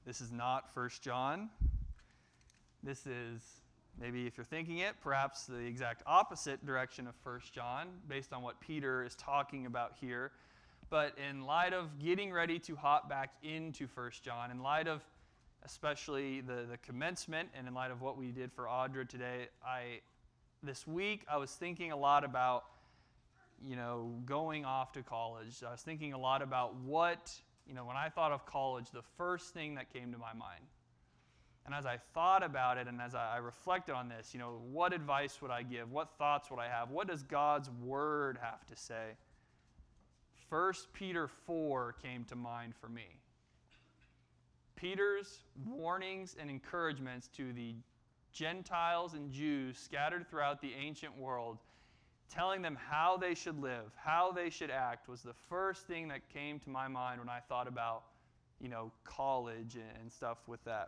This is not 1 John. This is, maybe if you're thinking it, perhaps the exact opposite direction of 1 John, based on what Peter is talking about here. But in light of getting ready to hop back into 1 John, in light of especially the commencement, and in light of what we did for Audra today, this week I was thinking a lot about, going off to college. I was thinking a lot about what, when I thought of college, the first thing that came to my mind. And as I thought about it and as I reflected on this, what advice would I give? What thoughts would I have? What does God's Word have to say? 1 Peter 4 came to mind for me. Peter's warnings and encouragements to the Gentiles and Jews scattered throughout the ancient world, telling them how they should live, how they should act, was the first thing that came to my mind when I thought about, college and stuff with that.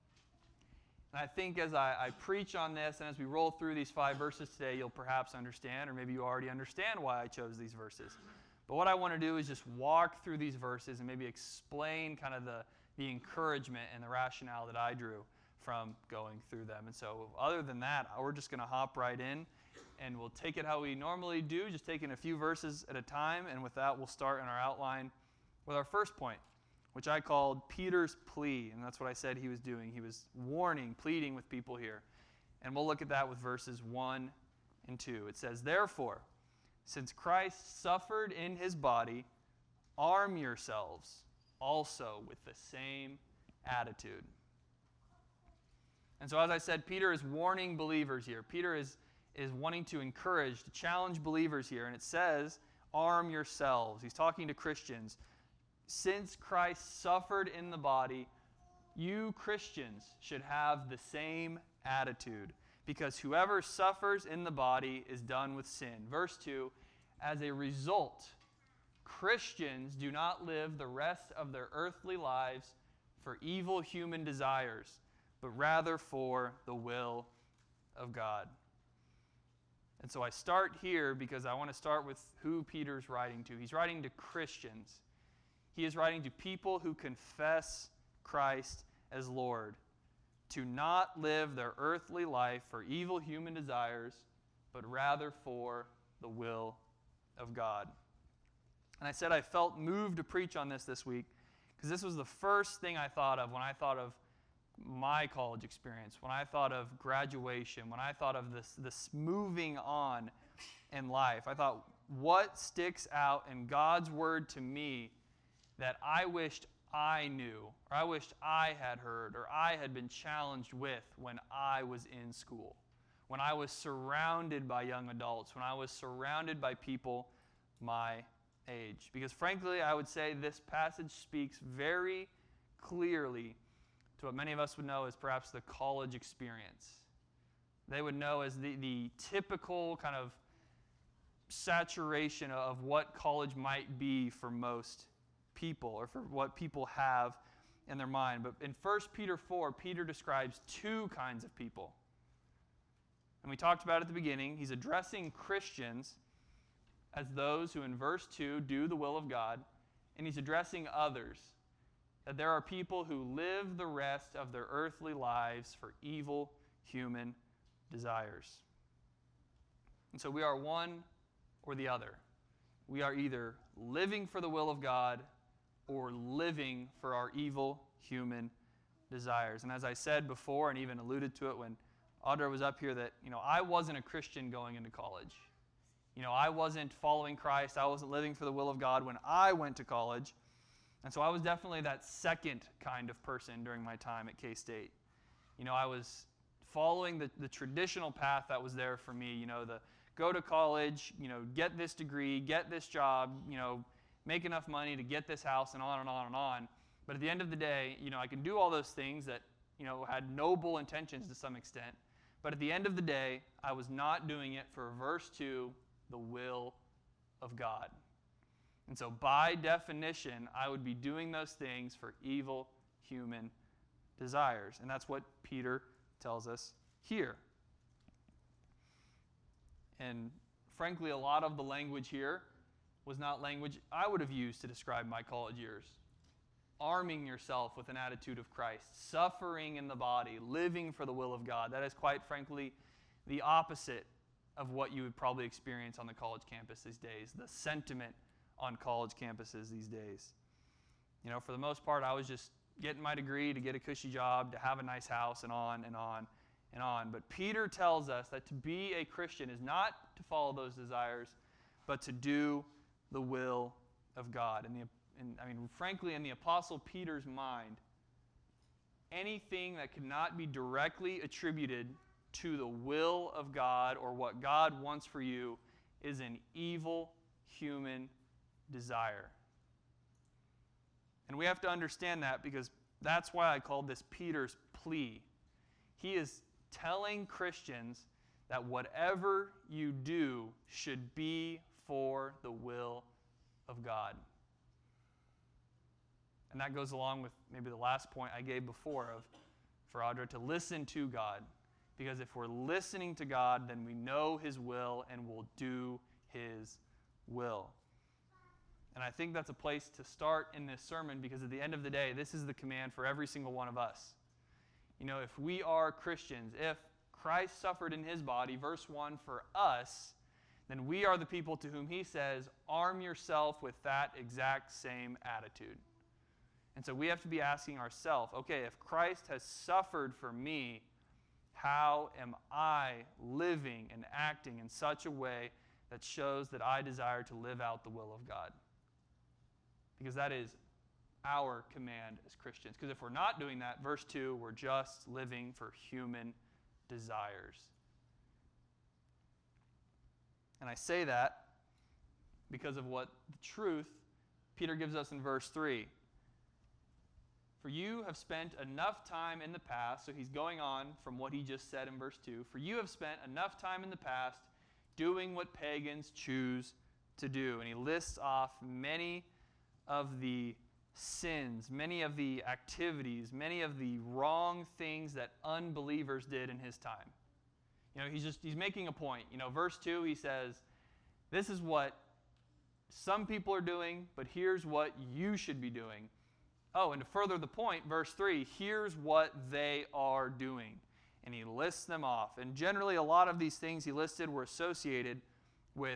And I think as I preach on this and as we roll through these 5 verses today, you'll perhaps understand, or maybe you already understand why I chose these verses. But what I want to do is just walk through these verses and maybe explain kind of the encouragement and the rationale that I drew from going through them. And so other than that, we're just going to hop right in, and we'll take it how we normally do, just taking a few verses at a time. And with that, we'll start in our outline with our first point, which I called Peter's plea. And that's what I said he was doing. He was warning, pleading with people here. And we'll look at that with verses 1 and 2. It says, "Therefore, since Christ suffered in his body, arm yourselves also with the same attitude." And so as I said, Peter is warning believers here. Peter is wanting to encourage, to challenge believers here. And it says, arm yourselves. He's talking to Christians. Since Christ suffered in the body, you Christians should have the same attitude, because whoever suffers in the body is done with sin. Verse 2, as a result, Christians do not live the rest of their earthly lives for evil human desires, but rather for the will of God. And so I start here because I want to start with who Peter's writing to. He's writing to Christians. He is writing to people who confess Christ as Lord, to not live their earthly life for evil human desires, but rather for the will of God. And I said I felt moved to preach on this week because this was the first thing I thought of when I thought of my college experience, when I thought of graduation, when I thought of this moving on in life. I thought, what sticks out in God's Word to me that I wished I knew, or I wished I had heard, or I had been challenged with when I was in school, when I was surrounded by young adults, when I was surrounded by people my age. Because frankly, I would say this passage speaks very clearly to what many of us would know as perhaps the college experience. They would know as the typical kind of saturation of what college might be for most people, or for what people have in their mind. But in 1 Peter 4, Peter describes 2 kinds of people. And we talked about at the beginning, he's addressing Christians as those who in verse 2 do the will of God, and he's addressing others, that there are people who live the rest of their earthly lives for evil human desires. And so we are one or the other. We are either living for the will of God or living for our evil human desires. And as I said before, and even alluded to it when Audra was up here, that I wasn't a Christian going into college. I wasn't following Christ. I wasn't living for the will of God when I went to college. And so I was definitely that second kind of person during my time at K-State. I was following the traditional path that was there for me. The go to college, get this degree, get this job, make enough money to get this house, and on and on and on. But at the end of the day, I can do all those things that, had noble intentions to some extent. But at the end of the day, I was not doing it for verse 2, the will of God. And so by definition, I would be doing those things for evil human desires. And that's what Peter tells us here. And frankly, a lot of the language here was not language I would have used to describe my college years. arming yourself with an attitude of Christ, suffering in the body, living for the will of God. That is quite frankly the opposite of what you would probably experience on the college campus these days, the sentiment on college campuses these days. For the most part, I was just getting my degree to get a cushy job, to have a nice house, and on and on and on. But Peter tells us that to be a Christian is not to follow those desires, but to do the will of God. Frankly, in the Apostle Peter's mind, anything that cannot be directly attributed to the will of God or what God wants for you is an evil human desire. And we have to understand that, because that's why I called this Peter's plea. He is telling Christians that whatever you do should be for the will of God. And that goes along with maybe the last point I gave before for Audra to listen to God. Because if we're listening to God, then we know His will and will do His will. And I think that's a place to start in this sermon, because at the end of the day, this is the command for every single one of us. If we are Christians, if Christ suffered in His body, verse 1, for us, then we are the people to whom He says, arm yourself with that exact same attitude. And so we have to be asking ourselves, okay, if Christ has suffered for me, how am I living and acting in such a way that shows that I desire to live out the will of God? Because that is our command as Christians. Because if we're not doing that, verse 2, we're just living for human desires. And I say that because of what the truth Peter gives us in verse 3. For you have spent enough time in the past, so he's going on from what he just said in verse 2. For you have spent enough time in the past doing what pagans choose to do. And he lists off many of the sins, many of the activities, many of the wrong things that unbelievers did in his time. He's making a point. Verse 2, he says, this is what some people are doing, but here's what you should be doing. Oh, and to further the point, verse 3, here's what they are doing. And he lists them off. And generally, a lot of these things he listed were associated with,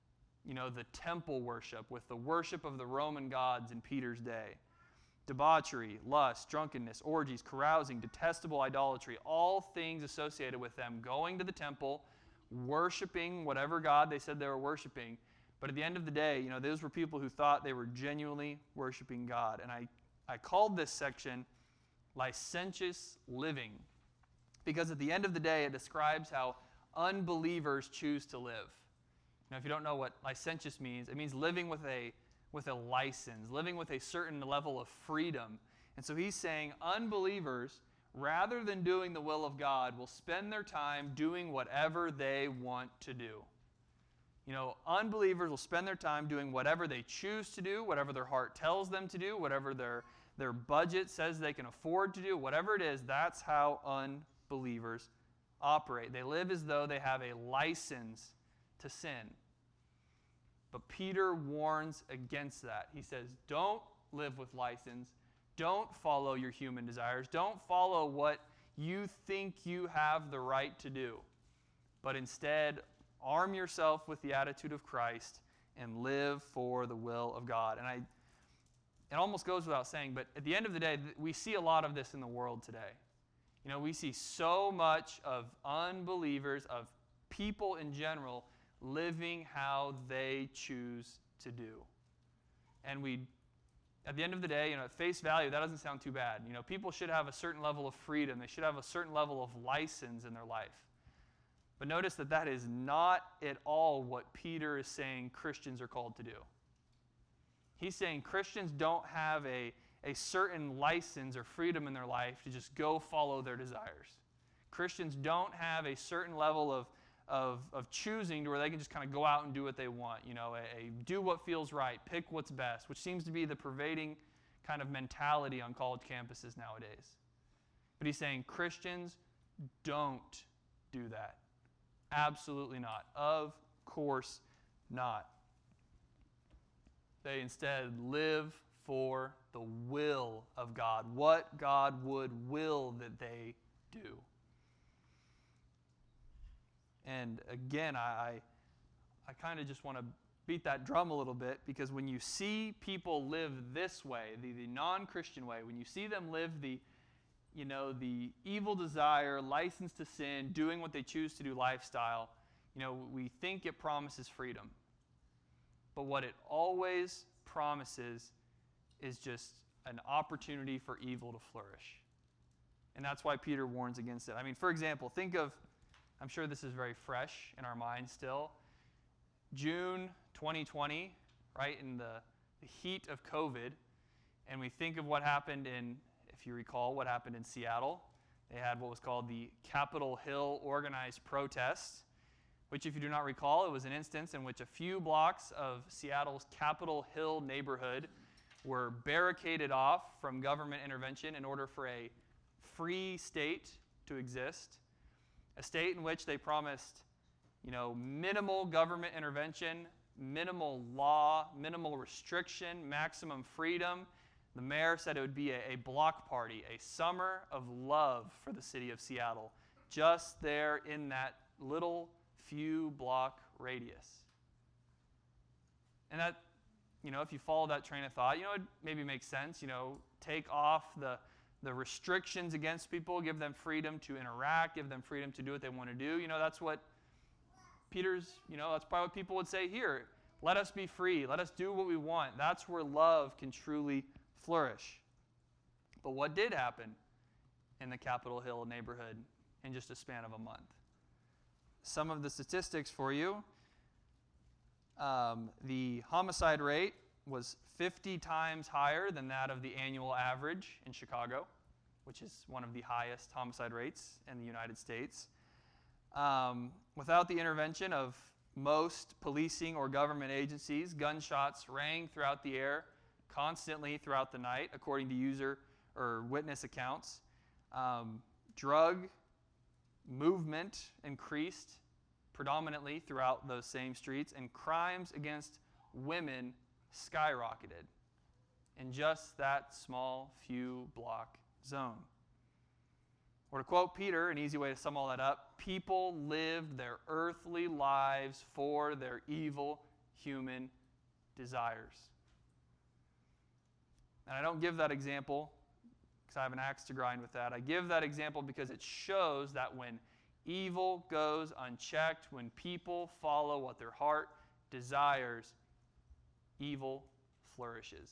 the temple worship, with the worship of the Roman gods in Peter's day. Debauchery, lust, drunkenness, orgies, carousing, detestable idolatry, all things associated with them going to the temple, worshiping whatever god they said they were worshiping. But at the end of the day, those were people who thought they were genuinely worshiping God. And I called this section licentious living, because at the end of the day, it describes how unbelievers choose to live. If you don't know what licentious means, it means living with a license, living with a certain level of freedom. And so he's saying unbelievers, rather than doing the will of God, will spend their time doing whatever they want to do. Unbelievers will spend their time doing whatever they choose to do, whatever their heart tells them to do, whatever their budget says they can afford to do, whatever it is, that's how unbelievers operate. They live as though they have a license to sin. But Peter warns against that. He says, don't live with license. Don't follow your human desires. Don't follow what you think you have the right to do. But instead, arm yourself with the attitude of Christ and live for the will of God. And it almost goes without saying, but at the end of the day, we see a lot of this in the world today. We see so much of unbelievers, of people in general, living how they choose to do. And at the end of the day, at face value, that doesn't sound too bad. People should have a certain level of freedom. They should have a certain level of license in their life. But notice that is not at all what Peter is saying Christians are called to do. He's saying Christians don't have a certain license or freedom in their life to just go follow their desires. Christians don't have a certain level of choosing to where they can just kind of go out and do what they want. Do what feels right, pick what's best, which seems to be the pervading kind of mentality on college campuses nowadays. But he's saying Christians don't do that. Absolutely not. Of course not. They instead live for the will of God, what God would will that they do. And again, I kind of just want to beat that drum a little bit, because when you see people live this way, the non-Christian way, when you see them live the evil desire, license to sin, doing what they choose to do lifestyle, we think it promises freedom. But what it always promises is just an opportunity for evil to flourish. And that's why Peter warns against it. I mean, for example, think of, I'm sure this is very fresh in our minds still, June 2020, right, in the heat of COVID, and we think of what happened if you recall, what happened in Seattle. They had what was called the Capitol Hill organized protests, which, if you do not recall, it was an instance in which a few blocks of Seattle's Capitol Hill neighborhood were barricaded off from government intervention in order for a free state to exist, a state in which they promised, minimal government intervention, minimal law, minimal restriction, maximum freedom. The mayor said it would be a block party, a summer of love for the city of Seattle, just there in that little few block radius. And that, if you follow that train of thought, it maybe makes sense. Take off the restrictions against people, give them freedom to interact, give them freedom to do what they want to do. That's what Peter's, that's probably what people would say here. Let us be free. Let us do what we want. That's where love can truly flourish. But what did happen in the Capitol Hill neighborhood in just a span of a month? Some of the statistics for you. The homicide rate was 50 times higher than that of the annual average in Chicago, which is one of the highest homicide rates in the United States. Without the intervention of most policing or government agencies, gunshots rang throughout the air constantly throughout the night, according to user or witness accounts. Drug movement increased predominantly throughout those same streets, and crimes against women skyrocketed in just that small few block zone. Or to quote Peter, an easy way to sum all that up, people lived their earthly lives for their evil human desires. And I don't give that example because I have an axe to grind with that. I give that example because it shows that when evil goes unchecked, when people follow what their heart desires, evil flourishes.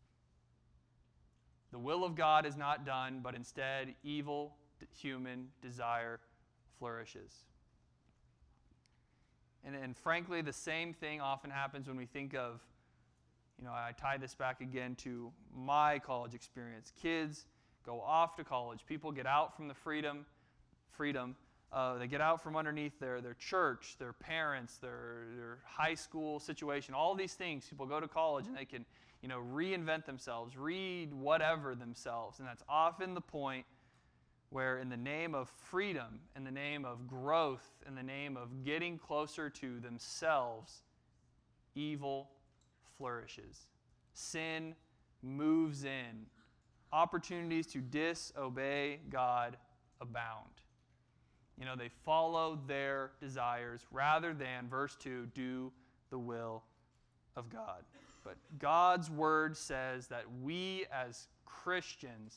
The will of God is not done, but instead evil human desire flourishes. And frankly, the same thing often happens when we think of, I tie this back again to my college experience. Kids go off to college. People get out from the freedom. They get out from underneath their church, their parents, their high school situation, all these things. People go to college and they can, reinvent themselves, read whatever themselves. And that's often the point where in the name of freedom, in the name of growth, in the name of getting closer to themselves, evil flourishes. Sin moves in. Opportunities to disobey God abound. They follow their desires rather than, verse 2, do the will of God. But God's word says that we as Christians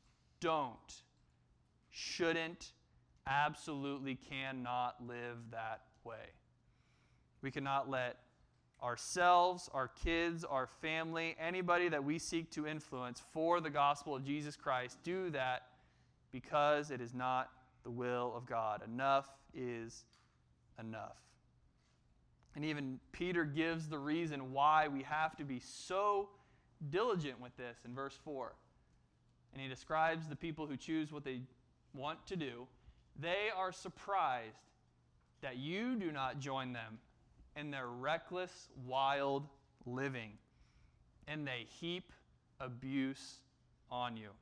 shouldn't, absolutely cannot live that way. We cannot let ourselves, our kids, our family, anybody that we seek to influence for the gospel of Jesus Christ do that because it is not the will of God. Enough is enough. And even Peter gives the reason why we have to be so diligent with this in verse 4. And he describes the people who choose what they want to do. They are surprised that you do not join them in their reckless, wild living, and they heap abuse on you.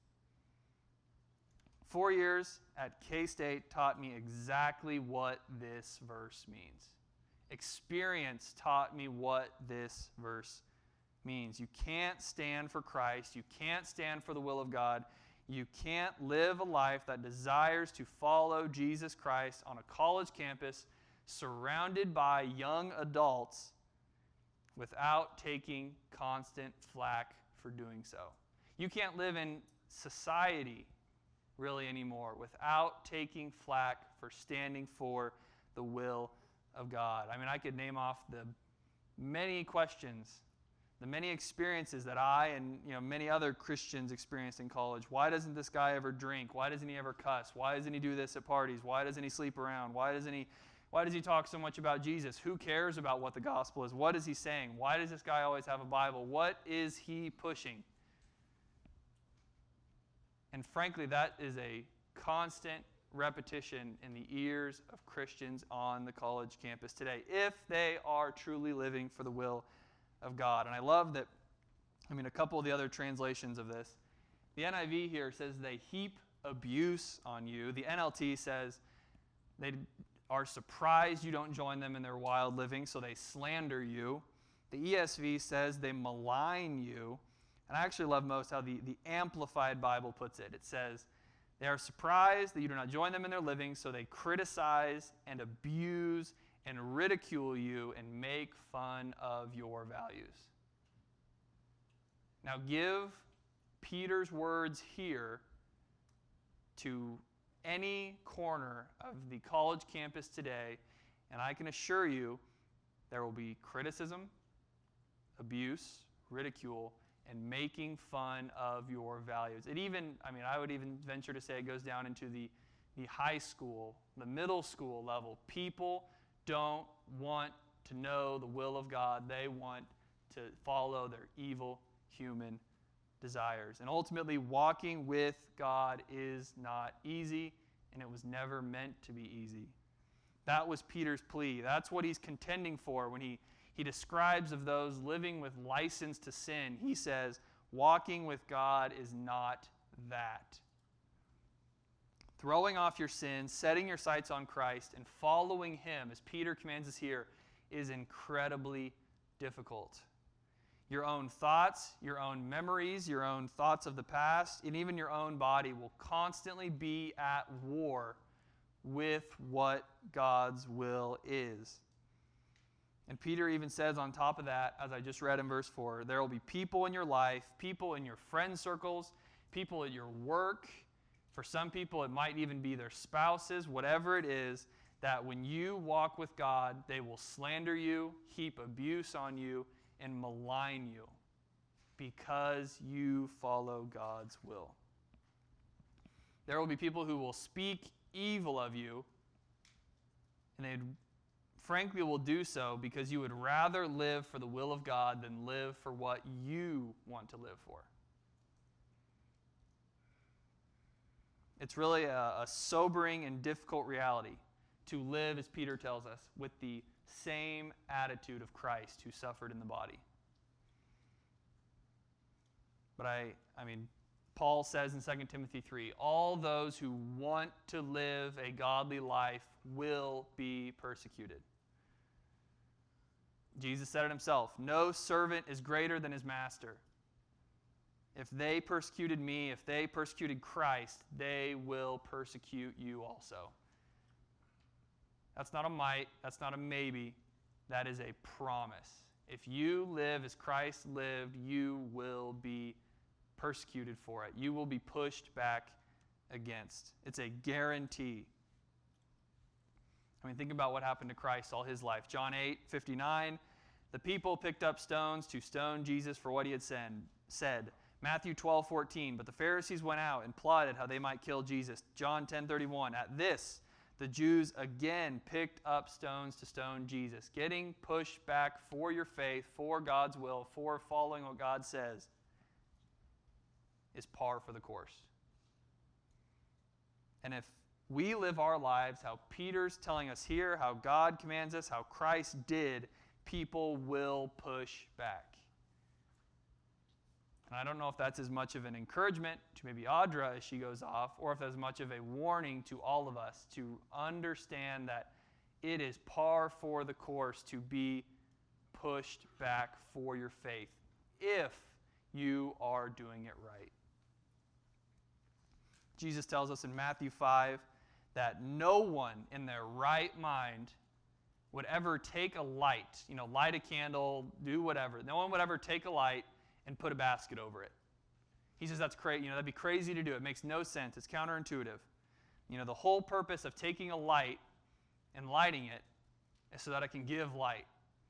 4 years at K-State taught me exactly what this verse means. Experience taught me what this verse means. You can't stand for Christ. You can't stand for the will of God. You can't live a life that desires to follow Jesus Christ on a college campus surrounded by young adults without taking constant flack for doing so. You can't live in society really anymore without taking flack for standing for the will of God. I mean, I could name off the many questions, the many experiences that I and many other Christians experienced in college. Why doesn't this guy ever drink? Why doesn't he ever cuss? Why doesn't he do this at parties? Why doesn't he sleep around? Why does he talk so much about Jesus? Who cares about what the gospel is? What is he saying? Why does this guy always have a Bible? What is he pushing? And frankly, that is a constant repetition in the ears of Christians on the college campus today, if they are truly living for the will of God. And I love that, a couple of the other translations of this. The NIV here says they heap abuse on you. The NLT says they are surprised you don't join them in their wild living, so they slander you. The ESV says they malign you. And I actually love most how the Amplified Bible puts it. It says, they are surprised that you do not join them in their living, so they criticize and abuse and ridicule you and make fun of your values. Now give Peter's words here to any corner of the college campus today, and I can assure you there will be criticism, abuse, ridicule, and making fun of your values. I would even venture to say it goes down into the high school, the middle school level. People don't want to know the will of God. They want to follow their evil human desires. And ultimately, walking with God is not easy, and it was never meant to be easy. That was Peter's plea. That's what he's contending for when he describes of those living with license to sin. He says, walking with God is not that. Throwing off your sins, setting your sights on Christ, and following Him, as Peter commands us here, is incredibly difficult. Your own thoughts, your own memories, your own thoughts of the past, and even your own body will constantly be at war with what God's will is. And Peter even says on top of that, as I just read in verse 4, there will be people in your life, people in your friend circles, people at your work. For some people, it might even be their spouses, whatever it is, that when you walk with God, they will slander you, heap abuse on you, and malign you because you follow God's will. There will be people who will speak evil of you, and they frankly will do so because you would rather live for the will of God than live for what you want to live for. It's really a sobering and difficult reality to live, as Peter tells us, with the same attitude of Christ who suffered in the body. But Paul says in 2 Timothy 3, all those who want to live a godly life will be persecuted. Jesus said it himself, no servant is greater than his master. If they persecuted me, if they persecuted Christ, they will persecute you also. That's not a might, that's not a maybe, that is a promise. If you live as Christ lived, you will be persecuted for it. You will be pushed back against. It's a guarantee. Think about what happened to Christ all his life. John 8:59, the people picked up stones to stone Jesus for what he had said. Matthew 12:14, but the Pharisees went out and plotted how they might kill Jesus. John 10:31, at this, the Jews again picked up stones to stone Jesus. Getting pushed back for your faith, for God's will, for following what God says is par for the course. And if we live our lives how Peter's telling us here, how God commands us, how Christ did, people will push back. And I don't know if that's as much of an encouragement to maybe Audra as she goes off, or if that's much of a warning to all of us to understand that it is par for the course to be pushed back for your faith. if you are doing it right. Jesus tells us in Matthew 5 that no one in their right mind would ever take a light, light a candle, do whatever. No one would ever take a light and put a basket over it. He says that's crazy. That'd be crazy to do. It makes no sense. It's counterintuitive. The whole purpose of taking a light and lighting it is so that it can give light.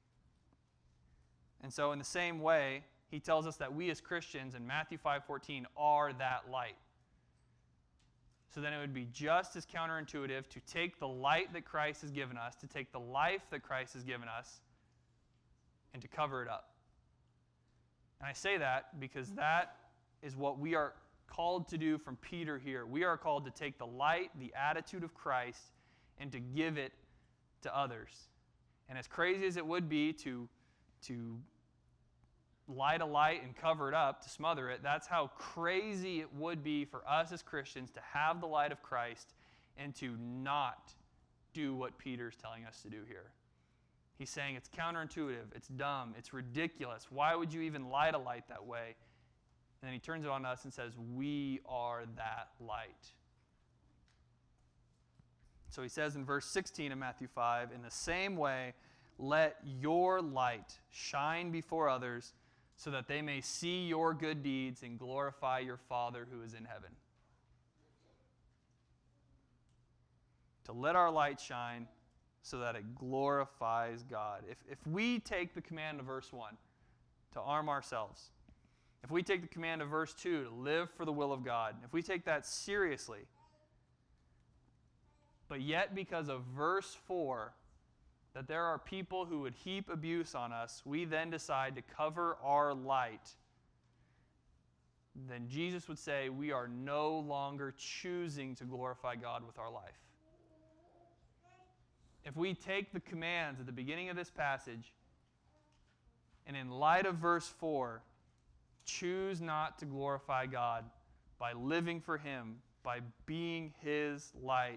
And so in the same way, he tells us that we as Christians in Matthew 5:14 are that light. So then it would be just as counterintuitive to take the light that Christ has given us, to take the life that Christ has given us, and to cover it up. And I say that because that is what we are called to do from Peter here. We are called to take the light, the attitude of Christ, and to give it to others. And as crazy as it would be to light a light and cover it up, to smother it, that's how crazy it would be for us as Christians to have the light of Christ and to not do what Peter's telling us to do here. He's saying it's counterintuitive, it's dumb, it's ridiculous. Why would you even light a light that way? And then he turns it on us and says, we are that light. So he says in verse 16 of Matthew 5, in the same way, let your light shine before others so that they may see your good deeds and glorify your Father who is in heaven. To let our light shine so that it glorifies God. If we take the command of verse 1 to arm ourselves, if we take the command of verse 2 to live for the will of God, if we take that seriously, but yet because of verse 4, that there are people who would heap abuse on us, we then decide to cover our light, then Jesus would say we are no longer choosing to glorify God with our life. If we take the commands at the beginning of this passage, and in light of verse 4, choose not to glorify God by living for Him, by being His light,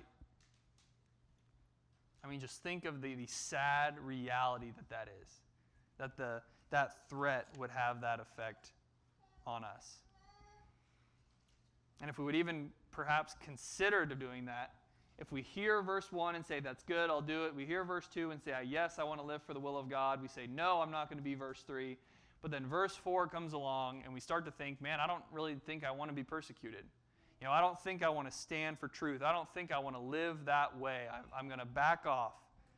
just think of the sad reality that is. That threat would have that effect on us. And if we would even perhaps consider doing that, if we hear verse 1 and say, that's good, I'll do it. We hear verse 2 and say, yes, I want to live for the will of God. We say, no, I'm not going to be verse 3. But then verse 4 comes along and we start to think, man, I don't really think I want to be persecuted. I don't think I want to stand for truth. I don't think I want to live that way. I'm going to back off.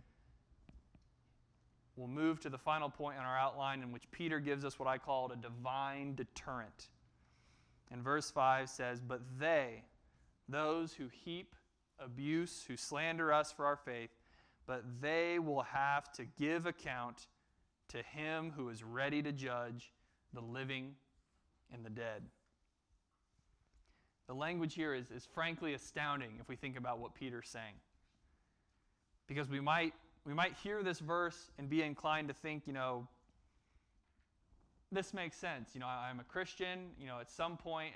We'll move to the final point in our outline in which Peter gives us what I call a divine deterrent. And verse 5 says, but they, those who heap abuse, who slander us for our faith, but they will have to give account to Him who is ready to judge the living and the dead. The language here is frankly astounding if we think about what Peter's saying. Because we might hear this verse and be inclined to think, this makes sense. I'm a Christian, at some point,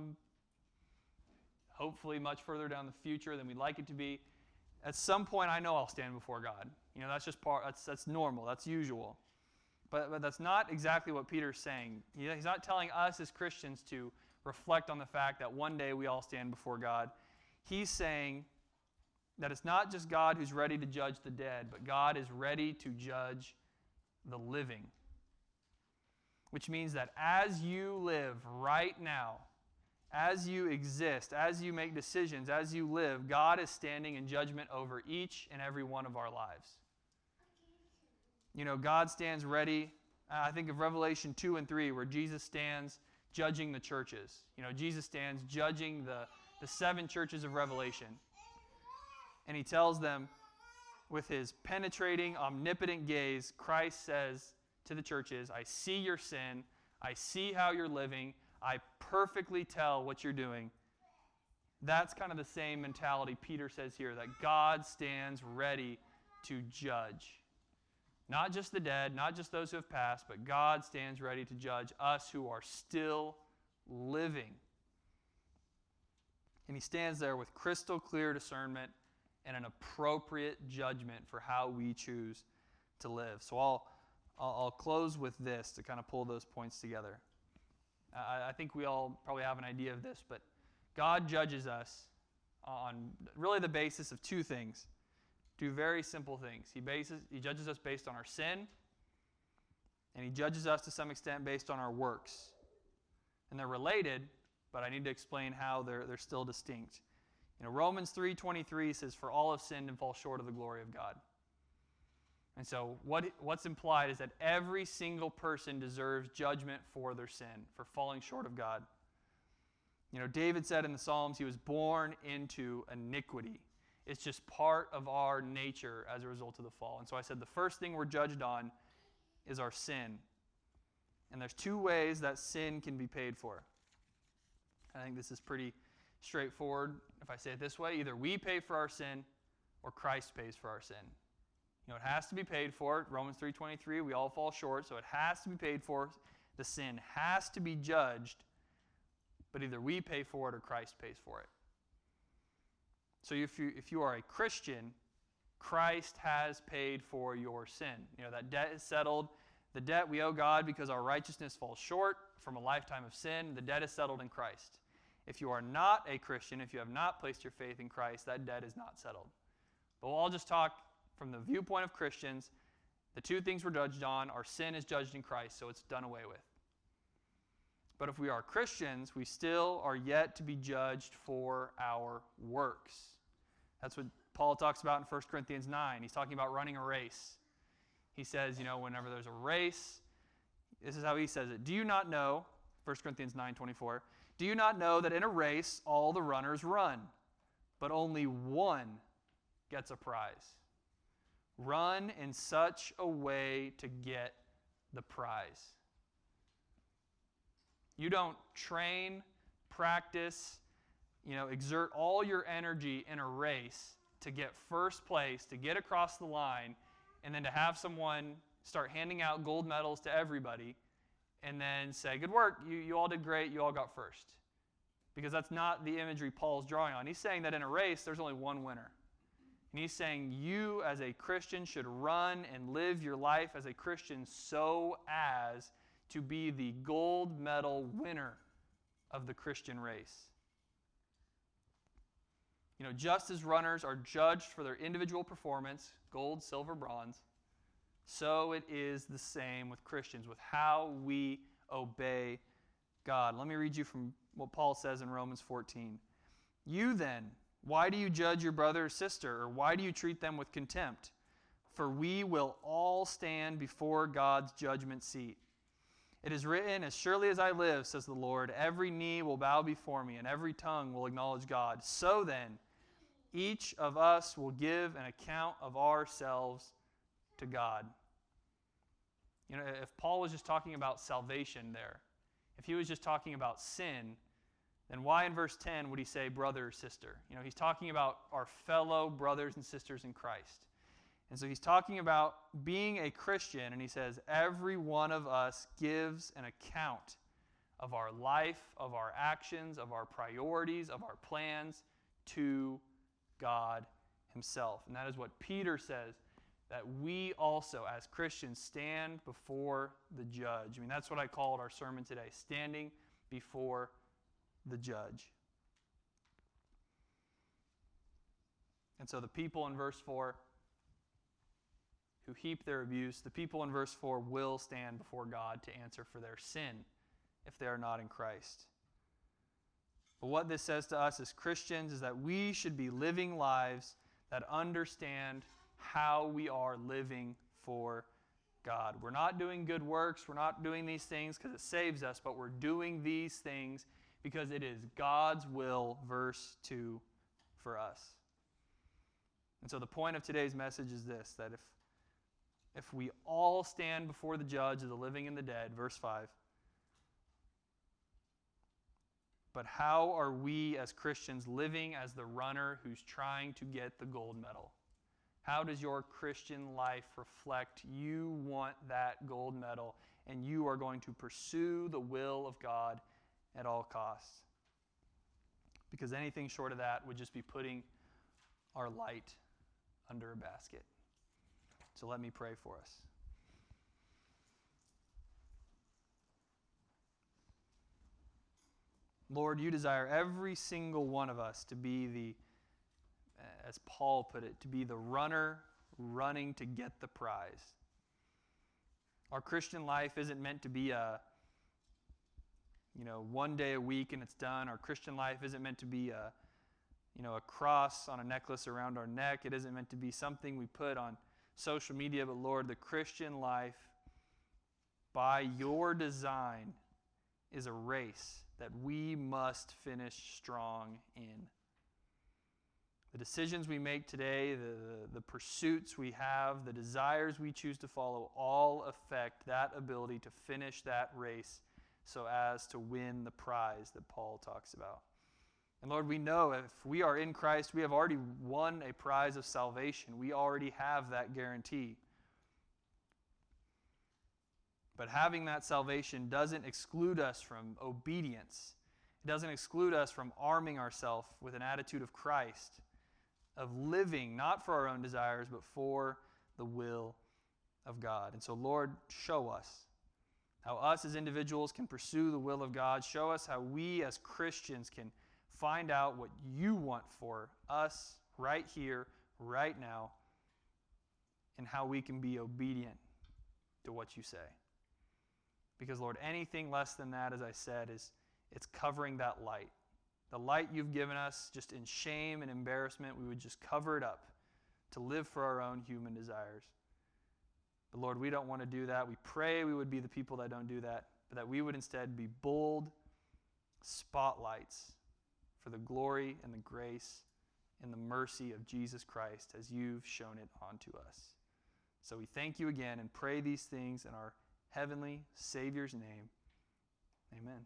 hopefully much further down the future than we'd like it to be, at some point I know I'll stand before God. That's just that's normal, that's usual. But that's not exactly what Peter's saying. He's not telling us as Christians to reflect on the fact that one day we all stand before God. He's saying that it's not just God who's ready to judge the dead, but God is ready to judge the living. Which means that as you live right now, as you exist, as you make decisions, as you live, God is standing in judgment over each and every one of our lives. God stands ready. I think of Revelation 2 and 3, where Jesus stands judging the churches. Jesus stands judging the 7 churches of Revelation. And He tells them with His penetrating, omnipotent gaze, Christ says to the churches, I see your sin. I see how you're living. I perfectly tell what you're doing. That's kind of the same mentality Peter says here, that God stands ready to judge. Not just the dead, not just those who have passed, but God stands ready to judge us who are still living. And He stands there with crystal clear discernment and an appropriate judgment for how we choose to live. So I'll close with this to kind of pull those points together. I think we all probably have an idea of this, but God judges us on really the basis of two things, two very simple things. He judges us based on our sin, and he judges us to some extent based on our works. And they're related, but I need to explain how they're still distinct. Romans 3:23 says, "For all have sinned and fall short of the glory of God." And so what's implied is that every single person deserves judgment for their sin, for falling short of God. David said in the Psalms he was born into iniquity. It's just part of our nature as a result of the fall. And so I said the first thing we're judged on is our sin. And there's two ways that sin can be paid for. I think this is pretty straightforward. If I say it this way, either we pay for our sin or Christ pays for our sin. It has to be paid for. Romans 3:23, we all fall short, so it has to be paid for. The sin has to be judged, but either we pay for it or Christ pays for it. So if you are a Christian, Christ has paid for your sin. That debt is settled. The debt we owe God because our righteousness falls short from a lifetime of sin, the debt is settled in Christ. If you are not a Christian, if you have not placed your faith in Christ, that debt is not settled. But we'll all just talk from the viewpoint of Christians. The two things we're judged on, our sin is judged in Christ, so it's done away with. But if we are Christians, we still are yet to be judged for our works. That's what Paul talks about in 1 Corinthians 9. He's talking about running a race. He says, whenever there's a race, this is how he says it. Do you not know, 1 Corinthians 9:24, do you not know that in a race all the runners run, but only one gets a prize? Run in such a way to get the prize. You don't train, practice, exert all your energy in a race to get first place, to get across the line, and then to have someone start handing out gold medals to everybody and then say, good work, you all did great, you all got first. Because that's not the imagery Paul's drawing on. He's saying that in a race, there's only one winner. And he's saying you as a Christian should run and live your life as a Christian so as to be the gold medal winner of the Christian race. Just as runners are judged for their individual performance, gold, silver, bronze, so it is the same with Christians, with how we obey God. Let me read you from what Paul says in Romans 14. You then, why do you judge your brother or sister, or why do you treat them with contempt? For we will all stand before God's judgment seat. It is written, as surely as I live, says the Lord, every knee will bow before me, and every tongue will acknowledge God. So then, each of us will give an account of ourselves to God. If Paul was just talking about salvation there, if he was just talking about sin, then why in verse 10 would he say brother or sister? He's talking about our fellow brothers and sisters in Christ. And so he's talking about being a Christian, and he says every one of us gives an account of our life, of our actions, of our priorities, of our plans to God himself. And that is what Peter says, that we also as Christians stand before the judge. That's what I called our sermon today, standing before the judge. And so the people in verse 4 who heap their abuse, the people in verse 4 will stand before God to answer for their sin if they are not in Christ. But what this says to us as Christians is that we should be living lives that understand how we are living for God. We're not doing good works, we're not doing these things because it saves us, but we're doing these things because it is God's will, verse 2, for us. And so the point of today's message is this, that if we all stand before the judge of the living and the dead, verse 5, but how are we as Christians living as the runner who's trying to get the gold medal? How does your Christian life reflect you want that gold medal and you are going to pursue the will of God at all costs? Because anything short of that would just be putting our light under a basket. So let me pray for us. Lord, you desire every single one of us to be as Paul put it, to be the runner running to get the prize. Our Christian life isn't meant to be one day a week and it's done. Our Christian life isn't meant to be a cross on a necklace around our neck. It isn't meant to be something we put on social media. But Lord, the Christian life, by your design, is a race that we must finish strong in. The decisions we make today, the pursuits we have, the desires we choose to follow, all affect that ability to finish that race so as to win the prize that Paul talks about. And Lord, we know if we are in Christ, we have already won a prize of salvation. We already have that guarantee. But having that salvation doesn't exclude us from obedience. It doesn't exclude us from arming ourselves with an attitude of Christ, of living not for our own desires, but for the will of God. And so, Lord, show us how us as individuals can pursue the will of God. Show us how we as Christians can find out what you want for us right here, right now, and how we can be obedient to what you say. Because, Lord, anything less than that, as I said, it's covering that light. The light you've given us, just in shame and embarrassment, we would just cover it up to live for our own human desires. But, Lord, we don't want to do that. We pray we would be the people that don't do that, but that we would instead be bold spotlights for the glory and the grace and the mercy of Jesus Christ as you've shown it onto us. So we thank you again and pray these things in our heavenly Savior's name. Amen.